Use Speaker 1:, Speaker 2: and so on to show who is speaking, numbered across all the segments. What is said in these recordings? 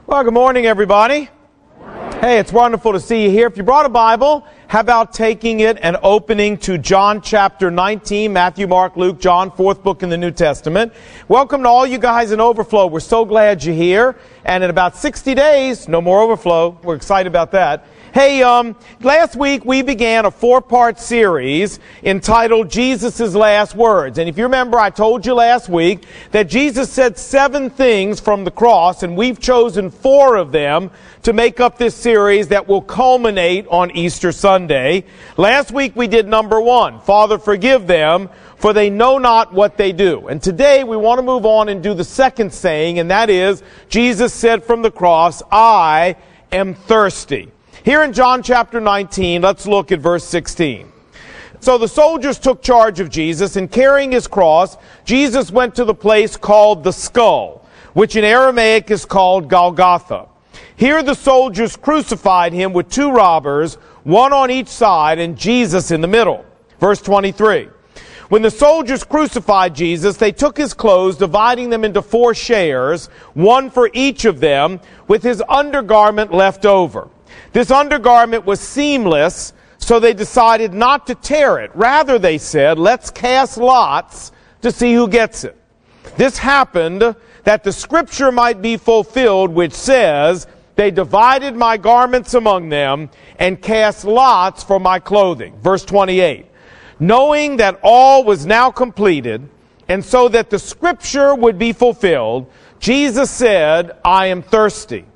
Speaker 1: Well, good morning, everybody. Hey, it's wonderful to see you here. If you brought a Bible, how about taking it and opening to John chapter 19, Matthew, Mark, Luke, John, fourth book in the New Testament. Welcome to all you guys in Overflow. We're so glad you're here. And in about 60 days, no more Overflow. We're excited about that. Hey, last week we began a four-part series entitled Jesus' Last Words. And if you remember, I told you last week that Jesus said 7 things from the cross, and we've chosen 4 of them to make up this series that will culminate on Easter Sunday. Last week we did number 1, Father, forgive them, for they know not what they do. And today we want to move on and do the second saying, and that is, Jesus said from the cross, I am thirsty. Here in John chapter 19, let's look at verse 16. So the soldiers took charge of Jesus, and carrying his cross, Jesus went to the place called the Skull, which in Aramaic is called Golgotha. Here the soldiers crucified him with 2 robbers, one on each side, and Jesus in the middle. Verse 23. When the soldiers crucified Jesus, they took his clothes, dividing them into 4 shares, one for each of them, with his undergarment left over. This undergarment was seamless, so they decided not to tear it. Rather, they said, let's cast lots to see who gets it. This happened that the scripture might be fulfilled, which says, they divided my garments among them and cast lots for my clothing. Verse 28. Knowing that all was now completed, and so that the scripture would be fulfilled, Jesus said, I am thirsty.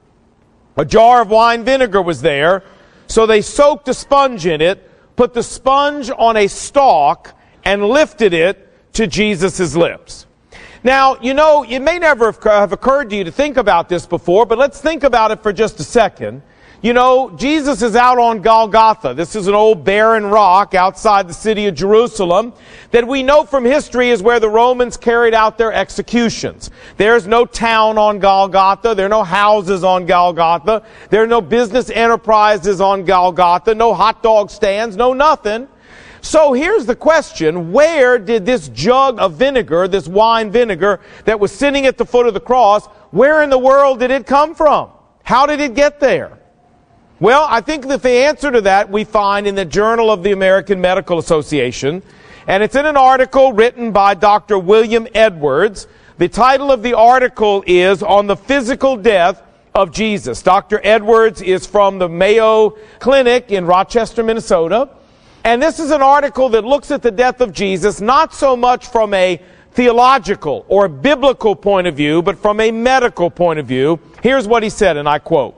Speaker 1: A jar of wine vinegar was there, so they soaked a sponge in it, put the sponge on a stalk, and lifted it to Jesus' lips. Now, you know, it may never have occurred to you to think about this before, but let's think about it for just a second. You know, Jesus is out on Golgotha. This is an old barren rock outside the city of Jerusalem that we know from history is where the Romans carried out their executions. There's no town on Golgotha. There are no houses on Golgotha. There are no business enterprises on Golgotha. No hot dog stands. No nothing. So here's the question. Where did this jug of vinegar, this wine vinegar that was sitting at the foot of the cross, where in the world did it come from? How did it get there? Well, I think that the answer to that we find in the Journal of the American Medical Association, and it's in an article written by Dr. William Edwards. The title of the article is On the Physical Death of Jesus. Dr. Edwards is from the Mayo Clinic in Rochester, Minnesota, and this is an article that looks at the death of Jesus not so much from a theological or biblical point of view, but from a medical point of view. Here's what he said, and I quote.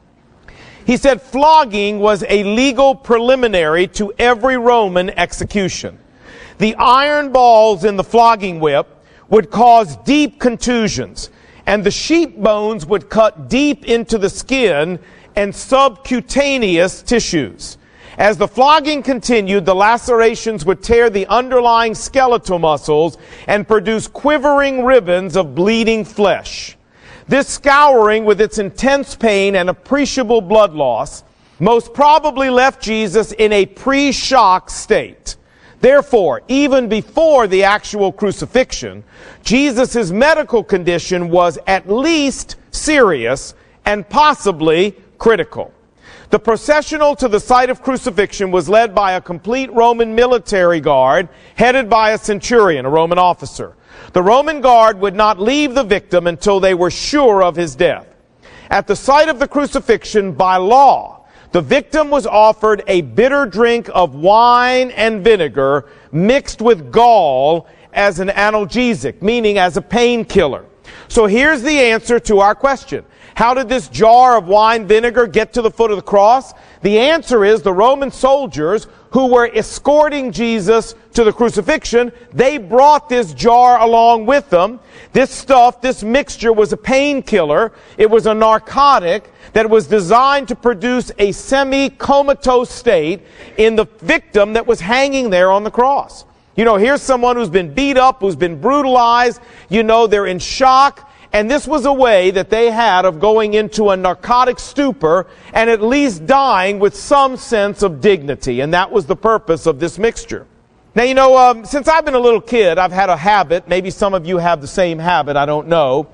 Speaker 1: He said, flogging was a legal preliminary to every Roman execution. The iron balls in the flogging whip would cause deep contusions, and the sheep bones would cut deep into the skin and subcutaneous tissues. As the flogging continued, the lacerations would tear the underlying skeletal muscles and produce quivering ribbons of bleeding flesh. This scouring, with its intense pain and appreciable blood loss, most probably left Jesus in a pre-shock state. Therefore, even before the actual crucifixion, Jesus' medical condition was at least serious and possibly critical. The processional to the site of crucifixion was led by a complete Roman military guard headed by a centurion, a Roman officer. The Roman guard would not leave the victim until they were sure of his death. At the site of the crucifixion, by law, the victim was offered a bitter drink of wine and vinegar mixed with gall as an analgesic, meaning as a painkiller. So here's the answer to our question. How did this jar of wine vinegar get to the foot of the cross? The answer is the Roman soldiers who were escorting Jesus to the crucifixion, they brought this jar along with them. This stuff, this mixture was a painkiller. It was a narcotic that was designed to produce a semi-comatose state in the victim that was hanging there on the cross. You know, here's someone who's been beat up, who's been brutalized. You know, they're in shock. And this was a way that they had of going into a narcotic stupor and at least dying with some sense of dignity. And that was the purpose of this mixture. Now, you know, since I've been a little kid, I've had a habit. Maybe some of you have the same habit. I don't know.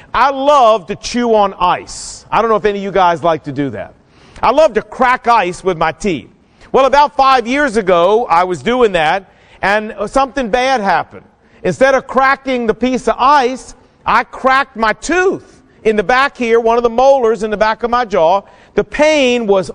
Speaker 1: I love to chew on ice. I don't know if any of you guys like to do that. I love to crack ice with my teeth. Well, about 5 years ago, I was doing that, and something bad happened. Instead of cracking the piece of ice, I cracked my tooth in the back here, one of the molars in the back of my jaw. The pain was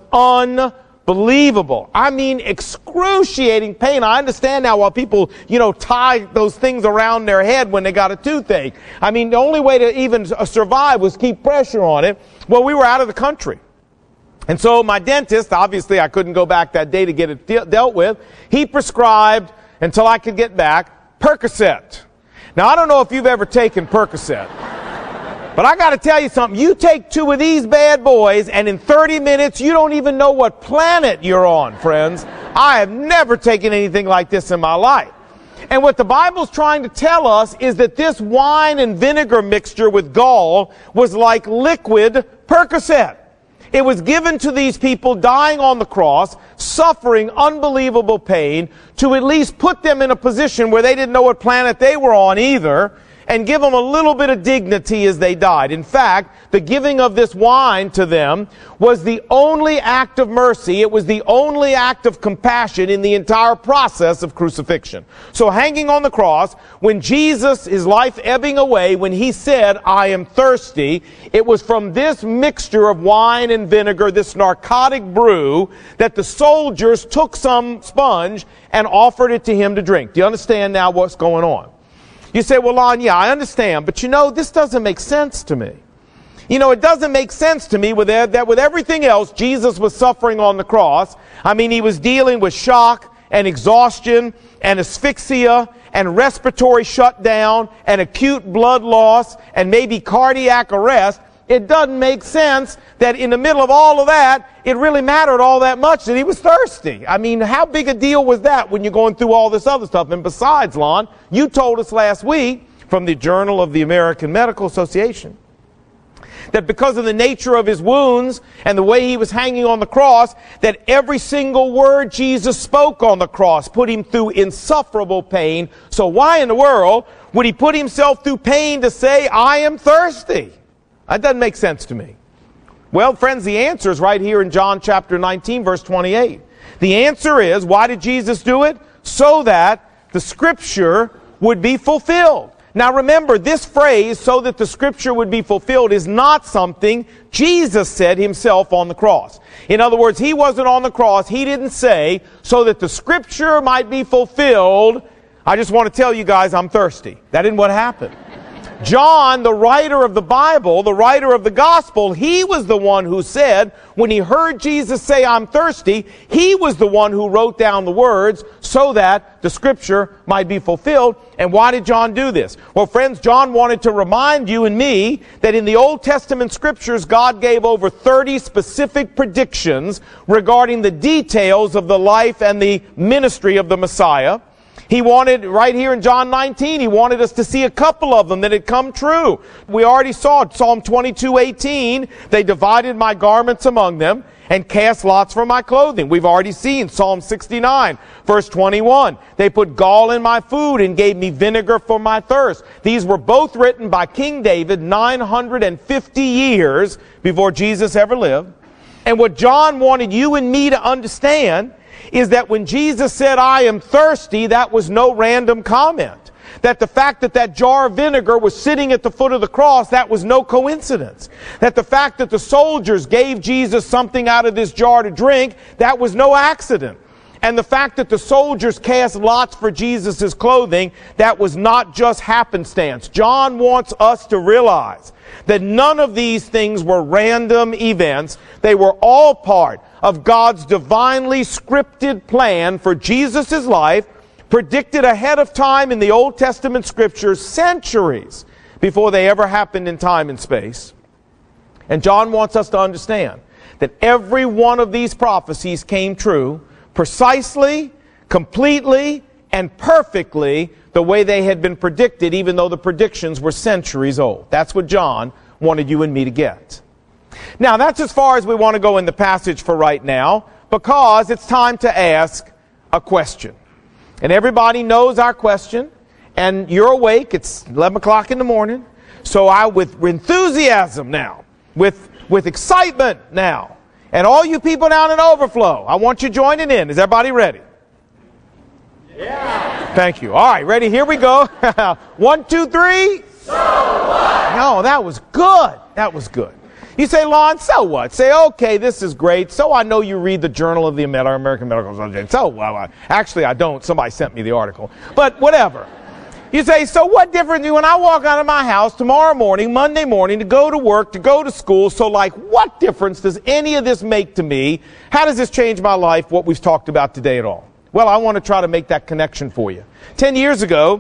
Speaker 1: unbelievable. I mean, excruciating pain. I understand now why people, tie those things around their head when they got a toothache. I mean, the only way to even survive was keep pressure on it. Well, we were out of the country. And so my dentist, obviously I couldn't go back that day to get it dealt with. He prescribed, until I could get back, Percocet. Now, I don't know if you've ever taken Percocet, but I got to tell you something. You take 2 of these bad boys, and in 30 minutes, you don't even know what planet you're on, friends. I have never taken anything like this in my life. And what the Bible's trying to tell us is that this wine and vinegar mixture with gall was like liquid Percocet. It was given to these people dying on the cross, suffering unbelievable pain, to at least put them in a position where they didn't know what planet they were on either, and give them a little bit of dignity as they died. In fact, the giving of this wine to them was the only act of mercy. It was the only act of compassion in the entire process of crucifixion. So hanging on the cross, when Jesus, his life ebbing away, when he said, "I am thirsty," it was from this mixture of wine and vinegar, this narcotic brew, that the soldiers took some sponge and offered it to him to drink. Do you understand now what's going on? You say, "Well, Lon, yeah, I understand, but this doesn't make sense to me." It doesn't make sense to me that with everything else Jesus was suffering on the cross. I mean, he was dealing with shock and exhaustion and asphyxia and respiratory shutdown and acute blood loss and maybe cardiac arrest. It doesn't make sense that in the middle of all of that, it really mattered all that much that he was thirsty. I mean, how big a deal was that when you're going through all this other stuff? And besides, Lon, you told us last week from the Journal of the American Medical Association that because of the nature of his wounds and the way he was hanging on the cross, that every single word Jesus spoke on the cross put him through insufferable pain. So why in the world would he put himself through pain to say, "I am thirsty"? That doesn't make sense to me. Well, friends, the answer is right here in John chapter 19, verse 28. The answer is, why did Jesus do it? So that the Scripture would be fulfilled. Now remember, this phrase, "so that the Scripture would be fulfilled," is not something Jesus said himself on the cross. In other words, he wasn't on the cross. He didn't say, "so that the Scripture might be fulfilled, I just want to tell you guys I'm thirsty." That isn't what happened. John, the writer of the Bible, the writer of the gospel, he was the one who said, when he heard Jesus say, "I'm thirsty," he was the one who wrote down the words so that the Scripture might be fulfilled. And why did John do this? Well, friends, John wanted to remind you and me that in the Old Testament Scriptures, God gave over 30 specific predictions regarding the details of the life and the ministry of the Messiah. He wanted, right here in John 19, he wanted us to see a couple of them that had come true. We already saw Psalm 22:18, "They divided my garments among them and cast lots for my clothing." We've already seen Psalm 69, verse 21, "They put gall in my food and gave me vinegar for my thirst." These were both written by King David 950 years before Jesus ever lived. And what John wanted you and me to understand is that when Jesus said, "I am thirsty," that was no random comment. That the fact that that jar of vinegar was sitting at the foot of the cross, that was no coincidence. That the fact that the soldiers gave Jesus something out of this jar to drink, that was no accident. And the fact that the soldiers cast lots for Jesus' clothing, that was not just happenstance. John wants us to realize that none of these things were random events. They were all part of God's divinely scripted plan for Jesus' life, predicted ahead of time in the Old Testament Scriptures centuries before they ever happened in time and space. And John wants us to understand that every one of these prophecies came true precisely, completely, and perfectly the way they had been predicted, even though the predictions were centuries old. That's what John wanted you and me to get. Now, that's as far as we want to go in the passage for right now, because it's time to ask a question. And everybody knows our question, and you're awake. It's 11 o'clock in the morning. So with enthusiasm now, with excitement now, and all you people down in Overflow, I want you joining in. Is everybody ready? Yeah. Thank you. All right, ready? Here we go. 1, 2, 3. So what? No, that was good. That was good. You say, Lon, so what? Say, okay, this is great. So I know you read the Journal of the American Medical Association. So, well, actually, I don't. Somebody sent me the article. But whatever. You say, so what difference when I walk out of my house tomorrow morning, Monday morning, to go to work, to go to school, so like what difference does any of this make to me? How does this change my life, what we've talked about today at all? Well, I want to try to make that connection for you. 10 years ago,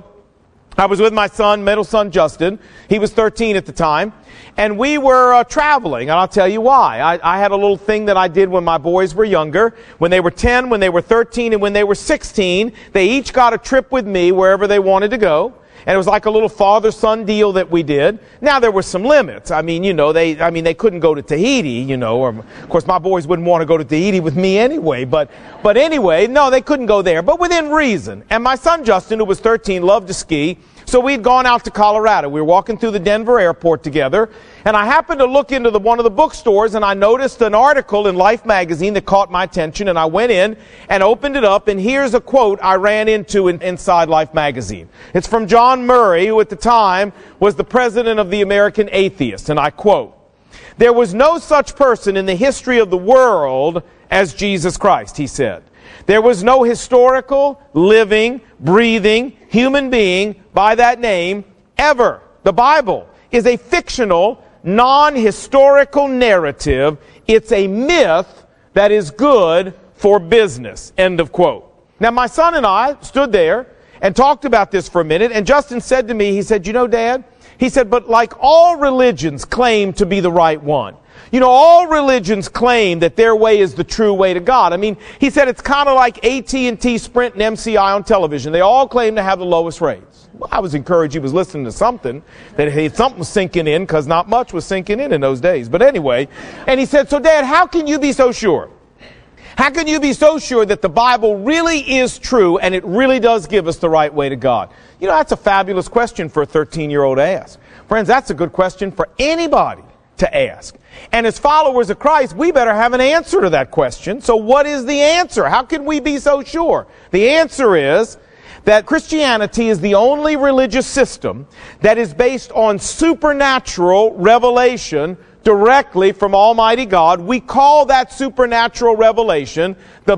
Speaker 1: I was with my son, middle son, Justin. He was 13 at the time. And we were traveling, and I'll tell you why. I had a little thing that I did when my boys were younger. When they were 10, when they were 13, and when they were 16, they each got a trip with me wherever they wanted to go. And it was like a little father-son deal that we did. Now, there were some limits. I mean, they couldn't go to Tahiti, or, of course, my boys wouldn't want to go to Tahiti with me anyway. But anyway, no, they couldn't go there, but within reason. And my son, Justin, who was 13, loved to ski. So we'd gone out to Colorado. We were walking through the Denver airport together, and I happened to look into one of the bookstores, and I noticed an article in Life magazine that caught my attention, and I went in and opened it up, and here's a quote I ran into inside Life magazine. It's from John Murray, who at the time was the president of the American Atheists, and I quote, "There was no such person in the history of the world as Jesus Christ," he said. There was no historical, living, breathing human being by that name ever. The Bible is a fictional, non-historical narrative. It's a myth that is good for business. End of quote. Now, my son and I stood there and talked about this for a minute, and Justin said to me, he said, Dad, he said, but like all religions claim to be the right one. All religions claim that their way is the true way to God. I mean, he said it's kind of like AT&T, Sprint, and MCI on television. They all claim to have the lowest rates. Well, I was encouraged he was listening to something, that something was sinking in, because not much was sinking in those days. But anyway, and he said, so Dad, how can you be so sure? How can you be so sure that the Bible really is true and it really does give us the right way to God? That's a fabulous question for a 13-year-old to ask. Friends, that's a good question for anybody to ask. And as followers of Christ, we better have an answer to that question. So what is the answer? How can we be so sure? The answer is that Christianity is the only religious system that is based on supernatural revelation directly from Almighty God. We call that supernatural revelation the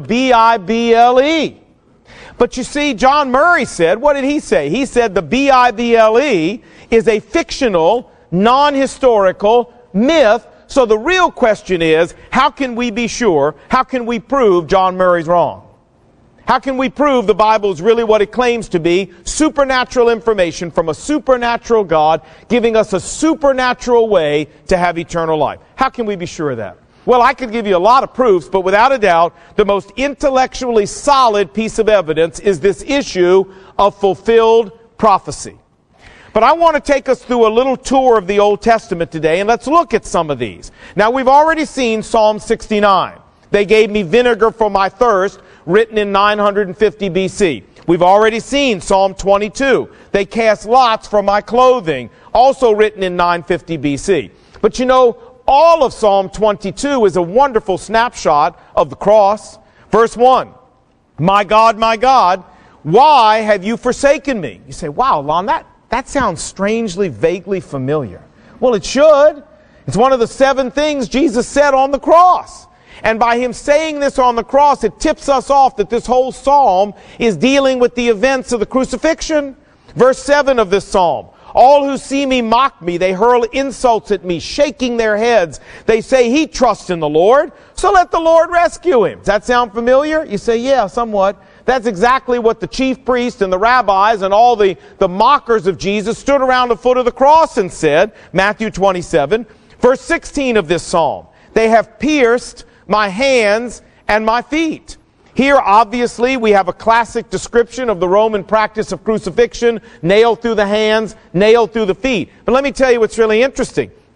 Speaker 1: Bible. But you see, John Murray said, what did he say? He said the Bible is a fictional, non-historical myth. So the real question is, how can we be sure? How can we prove John Murray's wrong? How can we prove the Bible is really what it claims to be? Supernatural information from a supernatural God giving us a supernatural way to have eternal life. How can we be sure of that? Well, I could give you a lot of proofs, but without a doubt, the most intellectually solid piece of evidence is this issue of fulfilled prophecy. But I want to take us through a little tour of the Old Testament today, and let's look at some of these. Now, we've already seen Psalm 69. They gave me vinegar for my thirst, written in 950 BC. We've already seen Psalm 22. They cast lots for my clothing, also written in 950 BC. But all of Psalm 22 is a wonderful snapshot of the cross. Verse 1, my God, why have you forsaken me? You say, wow, Lon, that sounds strangely, vaguely familiar. Well, it should. It's one of the 7 things Jesus said on the cross. And by him saying this on the cross, it tips us off that this whole psalm is dealing with the events of the crucifixion. Verse 7 of this psalm. All who see me mock me. They hurl insults at me, shaking their heads. They say, he trusts in the Lord, so let the Lord rescue him. Does that sound familiar? You say, yeah, somewhat. That's exactly what the chief priests and the rabbis and all the mockers of Jesus stood around the foot of the cross and said. Matthew 27, verse 16 of this psalm. They have pierced my hands and my feet. Here, obviously, we have a classic description of the Roman practice of crucifixion, nailed through the hands, nailed through the feet. But let me tell you what's really interesting.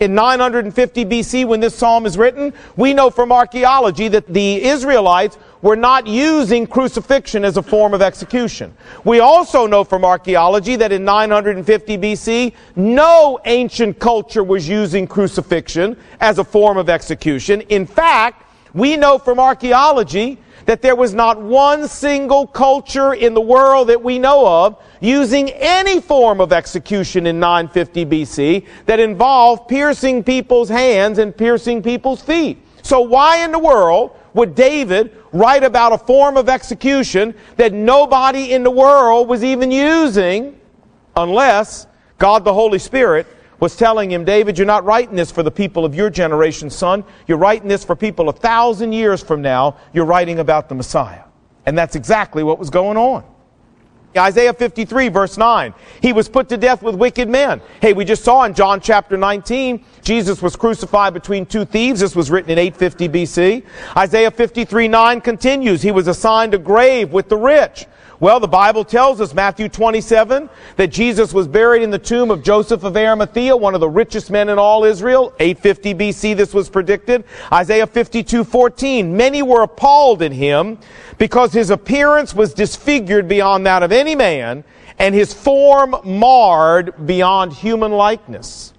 Speaker 1: in 950 BC when this psalm is written? We know from archaeology that the Israelites were not using crucifixion as a form of execution. We also know from archaeology that in 950 BC, no ancient culture was using crucifixion as a form of execution. In fact, we know from archaeology that there was not one single culture in the world that we know of using any form of execution in 950 BC that involved piercing people's hands and piercing people's feet. So why in the world would David write about a form of execution that nobody in the world was even using, unless God the Holy Spirit was telling him, David, you're not writing this for the people of your generation, son. You're writing this for people 1,000 years from now. You're writing about the Messiah. And that's exactly what was going on. Isaiah 53, verse 9. He was put to death with wicked men. Hey, we just saw in John chapter 19, Jesus was crucified between two thieves. This was written in 850 BC. Isaiah 53, 9 continues. He was assigned a grave with the rich. Well, the Bible tells us, Matthew 27, that Jesus was buried in the tomb of Joseph of Arimathea, one of the richest men in all Israel. 850 BC, this was predicted. Isaiah 52:14, many were appalled at him because his appearance was disfigured beyond that of any man, and his form marred beyond human likeness.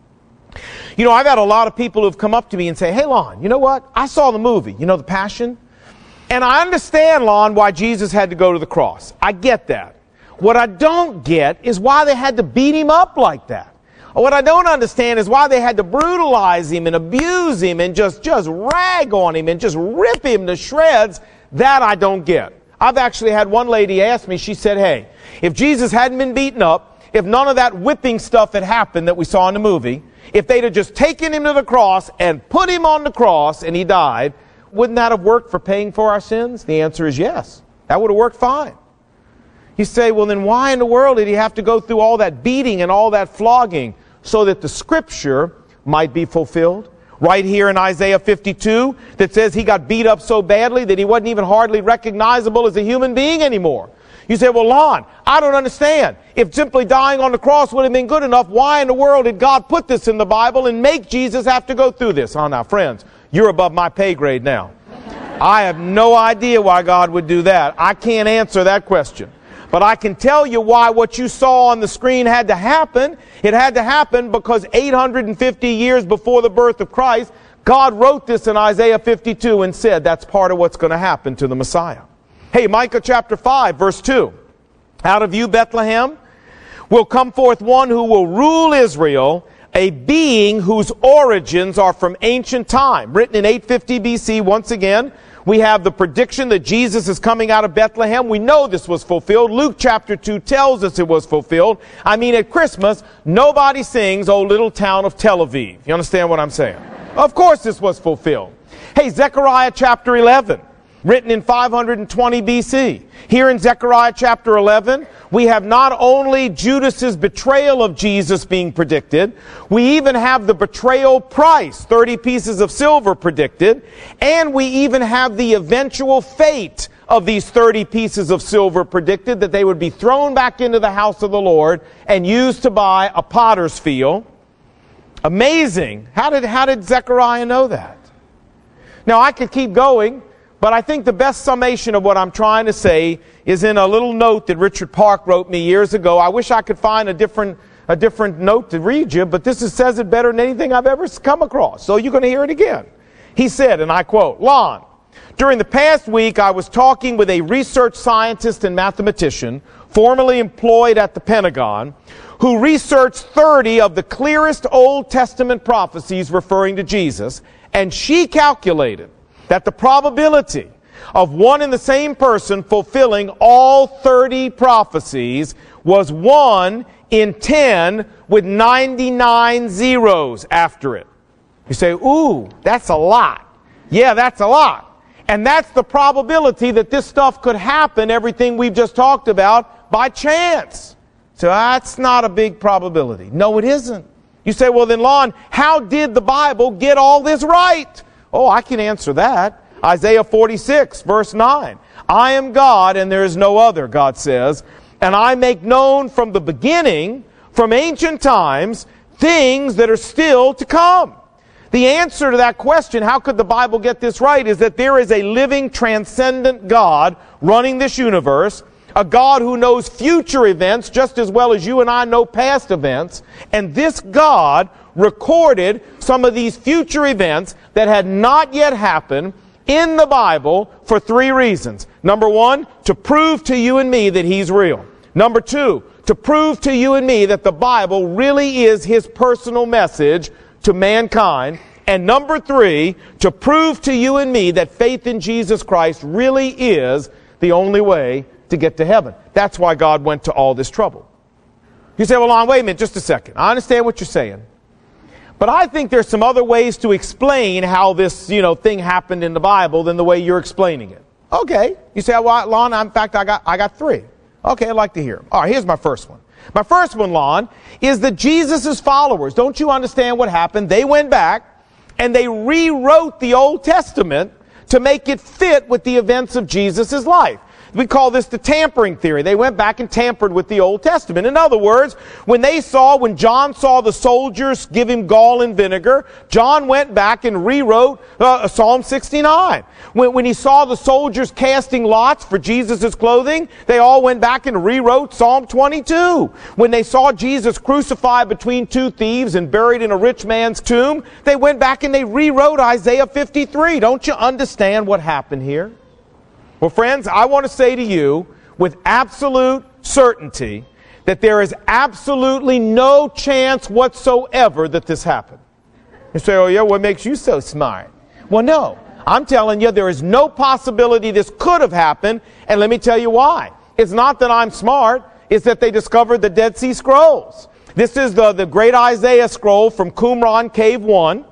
Speaker 1: You know, I've had a lot of people who've come up to me and say, hey, Lon, you know what? I saw the movie, you know, The Passion. And I understand, Lon, why Jesus had to go to the cross. I get that. What I don't get is why they had to beat him up like that. What I don't understand is why they had to brutalize him and abuse him and just rag on him and just rip him to shreds. That I don't get. I've actually had one lady ask me, she said, hey, if Jesus hadn't been beaten up, if none of that whipping stuff had happened that we saw in the movie, if they'd have just taken him to the cross and put him on the cross and he died, wouldn't that have worked for paying for our sins? The answer is yes. That would have worked fine. You say, well, then why in the world did he have to go through all that beating and all that flogging? So that the scripture might be fulfilled. Right here in Isaiah 52, that says he got beat up so badly that he wasn't even hardly recognizable as a human being anymore. You say, well, Lon, I don't understand. If simply dying on the cross would have been good enough, why in the world did God put this in the Bible and make Jesus have to go through this? Oh, now, friends, you're above my pay grade now. I have no idea why God would do that. I can't answer that question. But I can tell you why what you saw on the screen had to happen. It had to happen because 850 years before the birth of Christ, God wrote this in Isaiah 52 and said that's part of what's going to happen to the Messiah. Hey, Micah chapter 5, verse 2. Out of you, Bethlehem, will come forth one who will rule Israel, a being whose origins are from ancient time. Written in 850 BC, once again, we have the prediction that Jesus is coming out of Bethlehem. We know this was fulfilled. Luke chapter 2 tells us it was fulfilled. I mean, at Christmas, nobody sings, "Oh, little town of Tel Aviv." You understand what I'm saying? Of course this was fulfilled. Hey, Zechariah chapter 11. Written in 520 BC. Here in Zechariah chapter 11, we have not only Judas's betrayal of Jesus being predicted, we even have the betrayal price, 30 pieces of silver predicted, and we even have the eventual fate of these 30 pieces of silver predicted, that they would be thrown back into the house of the Lord and used to buy a potter's field. Amazing. How did Zechariah know that? Now, I could keep going, but I think the best summation of what I'm trying to say is in a little note that Richard Park wrote me years ago. I wish I could find a different note to read you, but this says it better than anything I've ever come across. So you're going to hear it again. He said, and I quote, "Lon, during the past week I was talking with a research scientist and mathematician formerly employed at the Pentagon who researched 30 of the clearest Old Testament prophecies referring to Jesus, and she calculated that the probability of one and the same person fulfilling all 30 prophecies was 1 in 10 with 99 zeros after it." You say, ooh, that's a lot. Yeah, that's a lot. And that's the probability that this stuff could happen, everything we've just talked about, by chance. So that's not a big probability. No, it isn't. You say, well then, Lon, how did the Bible get all this right? Oh, I can answer that. Isaiah 46, verse 9. "I am God and there is no other," God says, "and I make known from the beginning, from ancient times, things that are still to come. The answer to that question, how could the Bible get this right, is that there is a living, transcendent God running this universe, a God who knows future events just as well as you and I know past events, and this God recorded some of these future events that had not yet happened in the Bible for three reasons. Number one, to prove to you and me that He's real. Number two, to prove to you and me that the Bible really is His personal message to mankind. And number three, to prove to you and me that faith in Jesus Christ really is the only way to get to heaven. That's why God went to all this trouble. You say, well, Lon, wait a minute, just a second. I understand what you're saying. But I think there's some other ways to explain how this, thing happened in the Bible than the way you're explaining it. Okay. You say, well, Lon, in fact, I got three. Okay, I'd like to hear them. All right, here's my first one. My first one, Lon, is that Jesus' followers, don't you understand what happened? They went back and they rewrote the Old Testament to make it fit with the events of Jesus' life. We call this the tampering theory. They went back and tampered with the Old Testament. In other words, when John saw the soldiers give him gall and vinegar, John went back and rewrote Psalm 69. When he saw the soldiers casting lots for Jesus' clothing, they all went back and rewrote Psalm 22. When they saw Jesus crucified between two thieves and buried in a rich man's tomb, they went back and they rewrote Isaiah 53. Don't you understand what happened here? Well, friends, I want to say to you with absolute certainty that there is absolutely no chance whatsoever that this happened. You say, oh yeah, what makes you so smart? Well, no. I'm telling you, there is no possibility this could have happened, and let me tell you why. It's not that I'm smart, it's that they discovered the Dead Sea Scrolls. This is the great Isaiah scroll from Qumran Cave 1.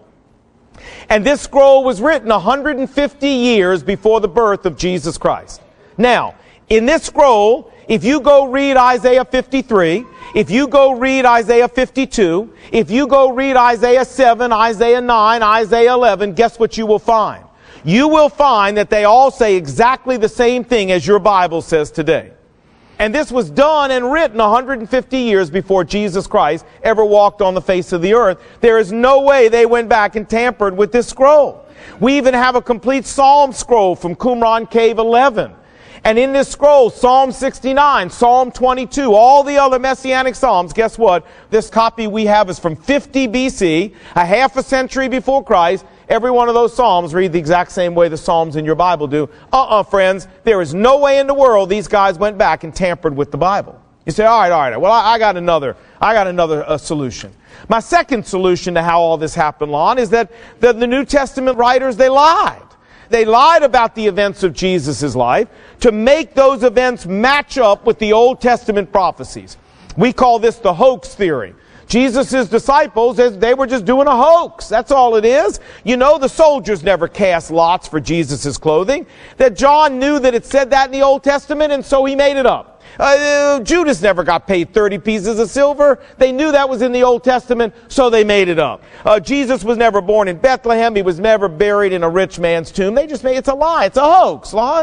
Speaker 1: And this scroll was written 150 years before the birth of Jesus Christ. Now, in this scroll, if you go read Isaiah 53, if you go read Isaiah 52, if you go read Isaiah 7, Isaiah 9, Isaiah 11, guess what you will find? You will find that they all say exactly the same thing as your Bible says today. And this was done and written 150 years before Jesus Christ ever walked on the face of the earth. There is no way they went back and tampered with this scroll. We even have a complete Psalm scroll from Qumran Cave 11. And in this scroll, Psalm 69, Psalm 22, all the other Messianic Psalms, guess what? This copy we have is from 50 BC, a half a century before Christ. Every one of those Psalms read the exact same way the Psalms in your Bible do. Friends, there is no way in the world these guys went back and tampered with the Bible. You say, all right. Well, I got another solution. My second solution to how all this happened, Lon, is that the New Testament writers, they lied. They lied about the events of Jesus' life to make those events match up with the Old Testament prophecies. We call this the hoax theory. Jesus' disciples, they were just doing a hoax. That's all it is. The soldiers never cast lots for Jesus' clothing. That John knew that it said that in the Old Testament, and so he made it up. Judas never got paid 30 pieces of silver. They knew that was in the Old Testament, so they made it up. Jesus was never born in Bethlehem. He was never buried in a rich man's tomb. They just it's a lie. It's a hoax, Lon.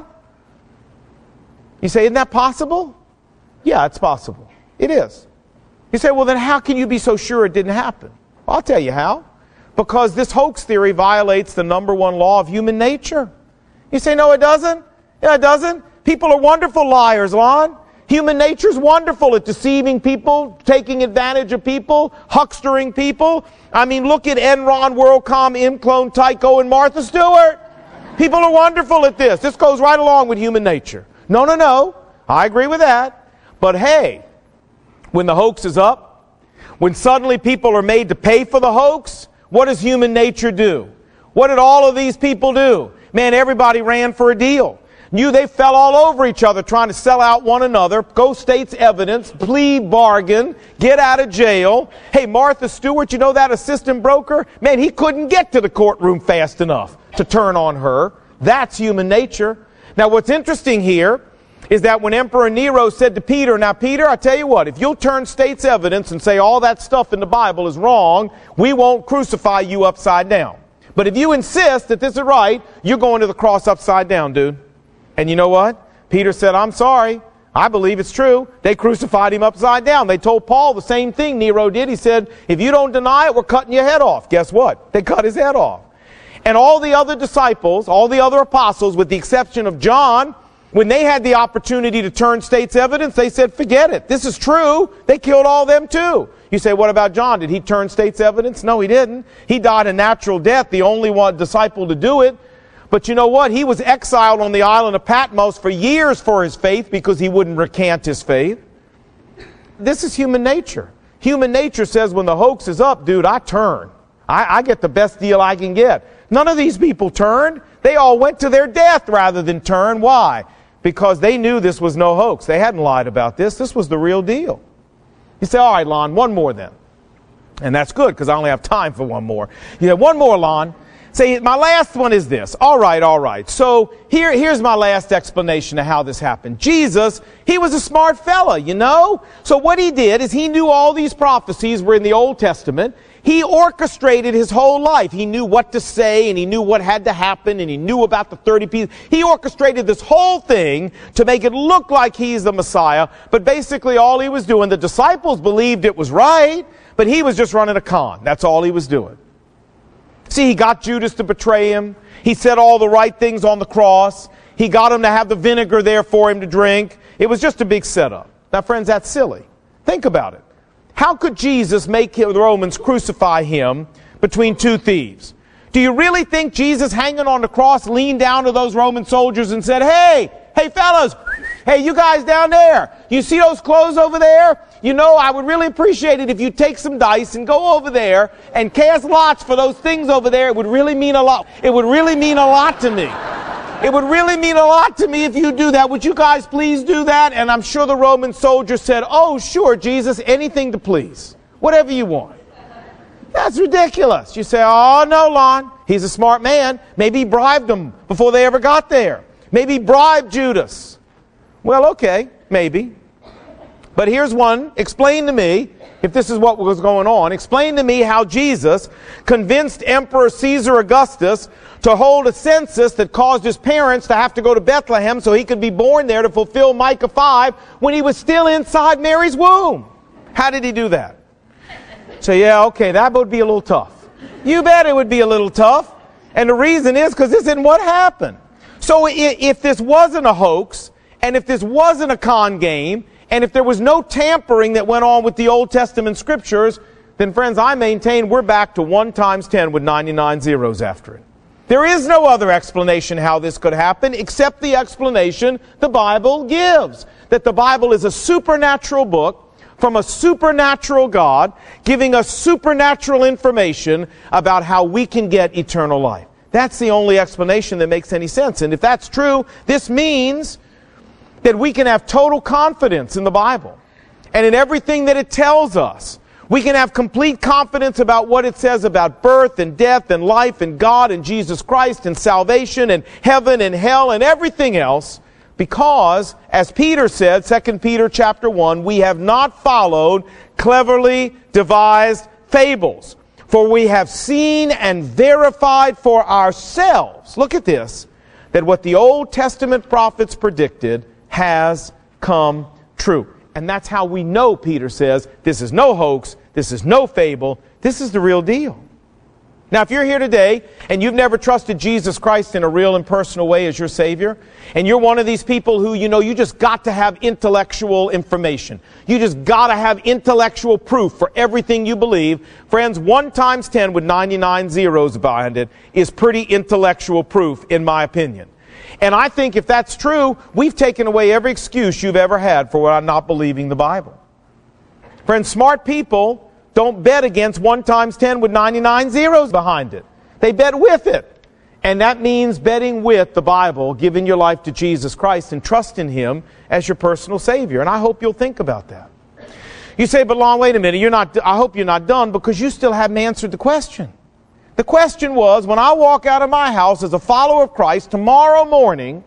Speaker 1: You say, isn't that possible? Yeah, it's possible. It is. You say, well, then how can you be so sure it didn't happen? Well, I'll tell you how. Because this hoax theory violates the number one law of human nature. You say, no, it doesn't. Yeah, it doesn't. People are wonderful liars, Lon. Human nature is wonderful at deceiving people, taking advantage of people, huckstering people. I mean, look at Enron, WorldCom, Imclone, Tyco, and Martha Stewart. People are wonderful at this. This goes right along with human nature. No. I agree with that. But hey, when the hoax is up, when suddenly people are made to pay for the hoax, what does human nature do? What did all of these people do? Man, everybody ran for a deal. They fell all over each other trying to sell out one another, go state's evidence, plea bargain, get out of jail. Hey, Martha Stewart, that assistant broker? Man, he couldn't get to the courtroom fast enough to turn on her. That's human nature. Now, what's interesting here is that when Emperor Nero said to Peter, now Peter, I tell you what, if you'll turn state's evidence and say all that stuff in the Bible is wrong, we won't crucify you upside down. But if you insist that this is right, you're going to the cross upside down, dude. And you know what? Peter said, I'm sorry. I believe it's true. They crucified him upside down. They told Paul the same thing Nero did. He said, if you don't deny it, we're cutting your head off. Guess what? They cut his head off. And all the other disciples, all the other apostles, with the exception of John, when they had the opportunity to turn state's evidence, they said, forget it. This is true. They killed all them too. You say, what about John? Did he turn state's evidence? No, he didn't. He died a natural death, the only one disciple to do it. But you know what? He was exiled on the island of Patmos for years for his faith because he wouldn't recant his faith. This is human nature. Human nature says when the hoax is up, dude, I turn. I get the best deal I can get. None of these people turned. They all went to their death rather than turn. Why? Because they knew this was no hoax. They hadn't lied about this. This was the real deal. You say, all right, Lon, one more then. And that's good because I only have time for one more. You have one more, Lon. Say, my last one is this. All right. So here's my last explanation of how this happened. Jesus, he was a smart fella, you know? So what he did is he knew all these prophecies were in the Old Testament. He orchestrated his whole life. He knew what to say, and he knew what had to happen, and he knew about the 30 pieces. He orchestrated this whole thing to make it look like he's the Messiah, but basically all he was doing, the disciples believed it was right, but he was just running a con. That's all he was doing. See, he got Judas to betray him. He said all the right things on the cross. He got him to have the vinegar there for him to drink. It was just a big setup. Now, friends, that's silly. Think about it. How could Jesus make the Romans crucify him between two thieves? Do you really think Jesus hanging on the cross leaned down to those Roman soldiers and said, hey fellas, hey, you guys down there, you see those clothes over there? You know, I would really appreciate it if you take some dice and go over there and cast lots for those things over there. It would really mean a lot. It would really mean a lot to me. It would really mean a lot to me if you do that. Would you guys please do that? And I'm sure the Roman soldier said, oh, sure, Jesus, anything to please. Whatever you want. That's ridiculous. You say, oh, no, Lon. He's a smart man. Maybe he bribed them before they ever got there. Maybe he bribed Judas. Well, okay, maybe. But here's one. Explain to me, if this is what was going on, explain to me how Jesus convinced Emperor Caesar Augustus to hold a census that caused his parents to have to go to Bethlehem so he could be born there to fulfill Micah 5 when he was still inside Mary's womb. How did he do that? So yeah, okay, that would be a little tough. You bet it would be a little tough. And the reason is because this isn't what happened. So if this wasn't a hoax, and if this wasn't a con game, and if there was no tampering that went on with the Old Testament scriptures, then friends, I maintain we're back to 1 times 10 with 99 zeros after it. There is no other explanation how this could happen except the explanation the Bible gives. That the Bible is a supernatural book from a supernatural God giving us supernatural information about how we can get eternal life. That's the only explanation that makes any sense. And if that's true, this means that we can have total confidence in the Bible and in everything that it tells us. We can have complete confidence about what it says about birth and death and life and God and Jesus Christ and salvation and heaven and hell and everything else because, as Peter said, 2 Peter chapter 1, we have not followed cleverly devised fables, for we have seen and verified for ourselves, look at this, that what the Old Testament prophets predicted has come true. And that's how we know, Peter says, this is no hoax, this is no fable, this is the real deal. Now, if you're here today and you've never trusted Jesus Christ in a real and personal way as your Savior, and you're one of these people who, you know, you just got to have intellectual information. You just got to have intellectual proof for everything you believe. Friends, 1 times 10 with 99 zeros behind it is pretty intellectual proof, in my opinion. And I think if that's true, we've taken away every excuse you've ever had for not believing the Bible. Friends, smart people don't bet against 1 times 10 with 99 zeros behind it. They bet with it. And that means betting with the Bible, giving your life to Jesus Christ and trusting Him as your personal Savior. And I hope you'll think about that. You say, but Lon, wait a minute, I hope you're not done because you still haven't answered the question. The question was, when I walk out of my house as a follower of Christ tomorrow morning,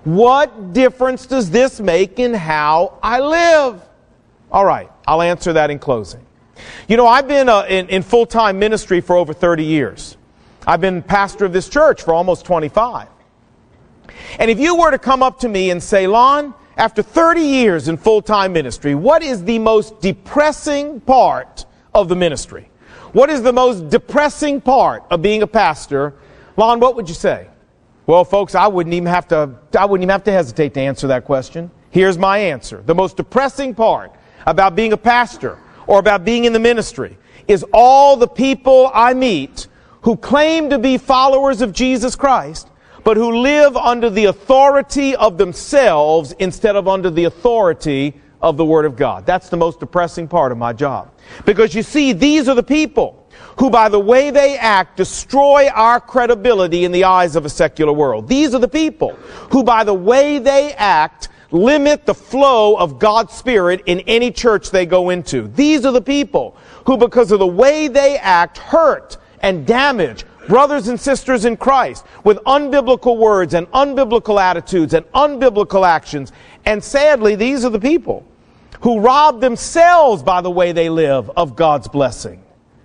Speaker 1: what difference does this make in how I live? All right, I'll answer that in closing. You know, I've been in full-time ministry for over 30 years. I've been pastor of this church for almost 25. And if you were to come up to me and say, Lon, after 30 years in full-time ministry, what is the most depressing part of the ministry? What is the most depressing part of being a pastor? Lon, what would you say? Well, folks, I wouldn't even have to hesitate to answer that question. Here's my answer. The most depressing part about being a pastor or about being in the ministry is all the people I meet who claim to be followers of Jesus Christ, but who live under the authority of themselves instead of under the authority of the Word of God. That's the most depressing part of my job. Because you see, these are the people who, by the way they act, destroy our credibility in the eyes of a secular world. These are the people who, by the way they act, limit the flow of God's Spirit in any church they go into. These are the people who, because of the way they act, hurt and damage brothers and sisters in Christ with unbiblical words and unbiblical attitudes and unbiblical actions. And sadly, these are the people who rob themselves, by the way they live, of God's blessing.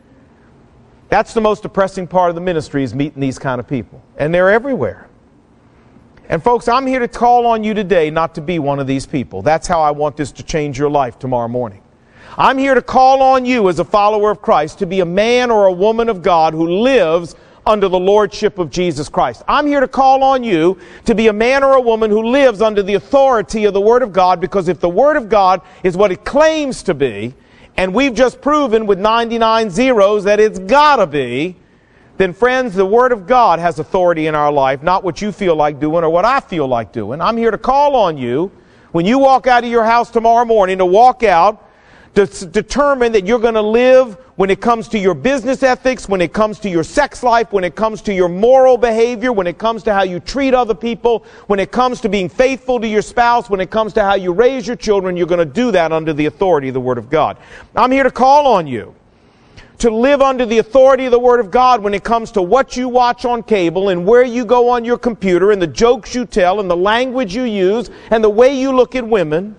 Speaker 1: That's the most depressing part of the ministry, is meeting these kind of people. And they're everywhere. And folks, I'm here to call on you today not to be one of these people. That's how I want this to change your life tomorrow morning. I'm here to call on you as a follower of Christ to be a man or a woman of God who lives under the lordship of Jesus Christ. I'm here to call on you to be a man or a woman who lives under the authority of the Word of God, because if the Word of God is what it claims to be, and we've just proven with 99 zeros that it's gotta be, then friends, the Word of God has authority in our life, not what you feel like doing or what I feel like doing. I'm here to call on you, when you walk out of your house tomorrow morning, to walk out, to determine that you're going to live when it comes to your business ethics, when it comes to your sex life, when it comes to your moral behavior, when it comes to how you treat other people, when it comes to being faithful to your spouse, when it comes to how you raise your children, you're going to do that under the authority of the Word of God. I'm here to call on you to live under the authority of the Word of God when it comes to what you watch on cable and where you go on your computer and the jokes you tell and the language you use and the way you look at women.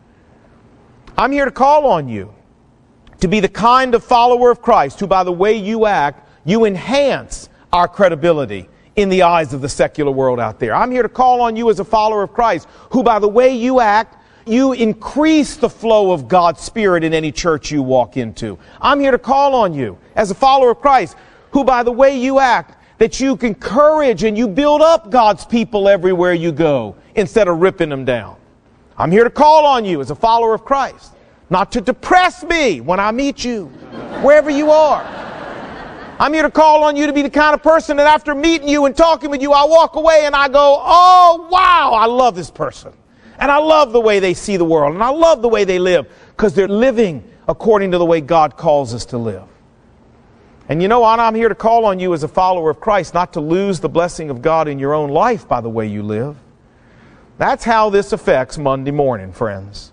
Speaker 1: I'm here to call on you to be the kind of follower of Christ who, by the way you act, you enhance our credibility in the eyes of the secular world out there. I'm here to call on you as a follower of Christ who, by the way you act, you increase the flow of God's Spirit in any church you walk into. I'm here to call on you as a follower of Christ who, by the way you act, that you encourage and you build up God's people everywhere you go instead of ripping them down. I'm here to call on you as a follower of Christ not to depress me when I meet you, wherever you are. I'm here to call on you to be the kind of person that after meeting you and talking with you, I walk away and I go, oh, wow, I love this person. And I love the way they see the world. And I love the way they live, because they're living according to the way God calls us to live. And you know what? I'm here to call on you as a follower of Christ not to lose the blessing of God in your own life by the way you live. That's how this affects Monday morning, friends.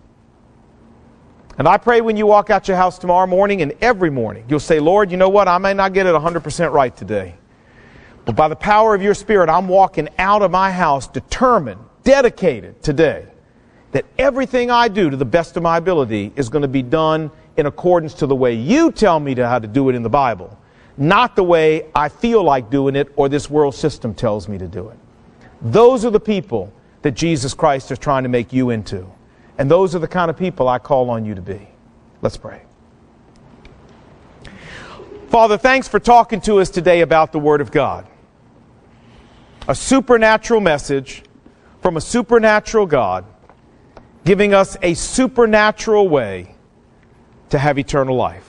Speaker 1: And I pray when you walk out your house tomorrow morning and every morning, you'll say, Lord, you know what? I may not get it 100% right today. But by the power of your Spirit, I'm walking out of my house determined, dedicated today, that everything I do to the best of my ability is going to be done in accordance to the way you tell me how to do it in the Bible, not the way I feel like doing it or this world system tells me to do it. Those are the people that Jesus Christ is trying to make you into. And those are the kind of people I call on you to be. Let's pray. Father, thanks for talking to us today about the Word of God. A supernatural message from a supernatural God, giving us a supernatural way to have eternal life.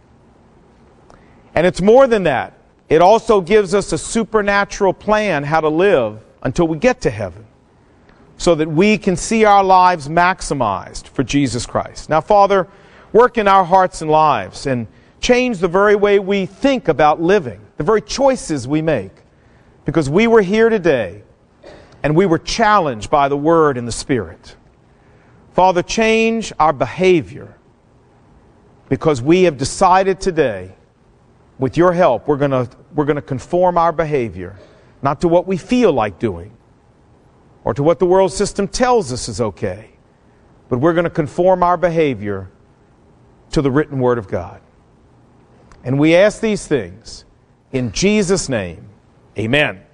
Speaker 1: And it's more than that. It also gives us a supernatural plan how to live until we get to heaven, so that we can see our lives maximized for Jesus Christ. Now, Father, work in our hearts and lives and change the very way we think about living, the very choices we make, because we were here today and we were challenged by the Word and the Spirit. Father, change our behavior, because we have decided today, with your help, we're going to conform our behavior, not to what we feel like doing, or to what the world system tells us is okay, but we're going to conform our behavior to the written Word of God. And we ask these things in Jesus' name. Amen.